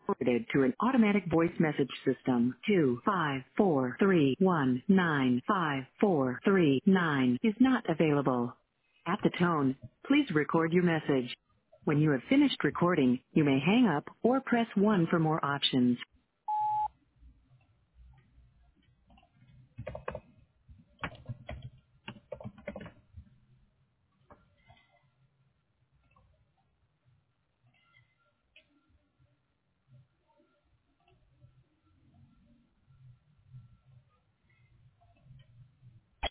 forwarded to an automatic voice message system. 254319543 is not available. At the tone, please record your message. When you have finished recording, you may hang up or press 1 for more options.